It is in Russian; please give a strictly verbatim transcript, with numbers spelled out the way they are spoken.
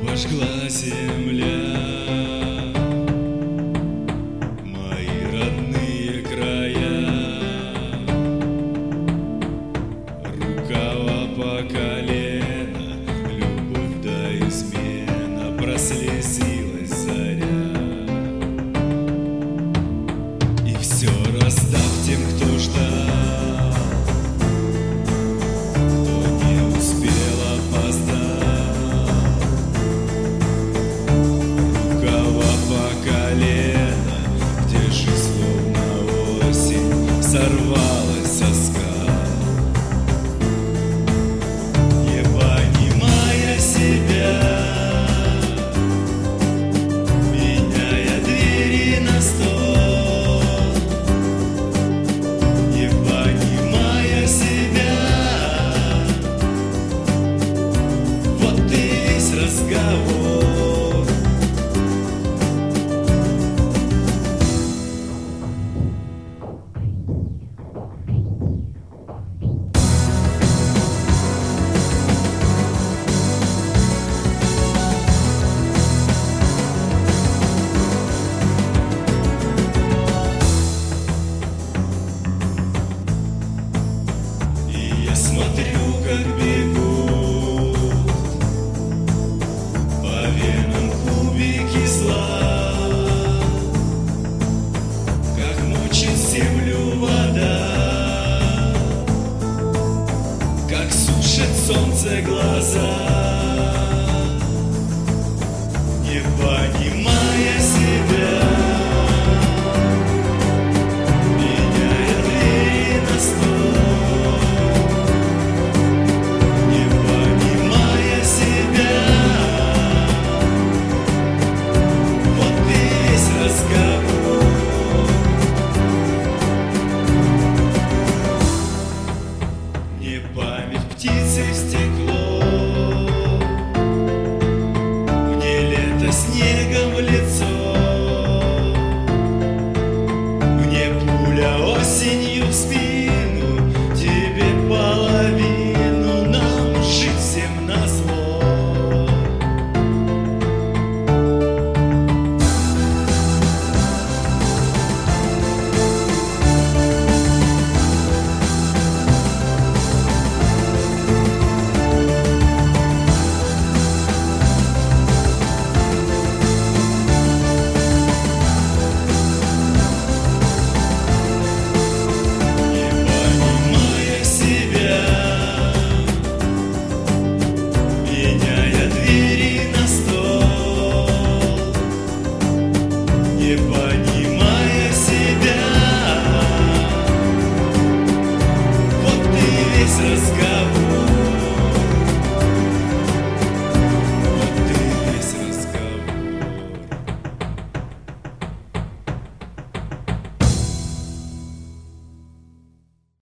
Обожгла земля мои родные края, рукава по колено, любовь до измена, прослезилась заря. И все раздав тем, кто ждал, кто не успел опоздать. Сорвалась со скал, не понимая себя, меняя двери на стол, не понимая себя. Вот и весь разговор. Смотрю, как бегут по венам кубики зла, как мучит землю вода, как сушит солнце глаза, не понимая себя. Мне память птицы в стекло, мне лето снегом в лицо, мне пуля осенью в спину, тебе половину, нам жить всем назло. Не понимаю.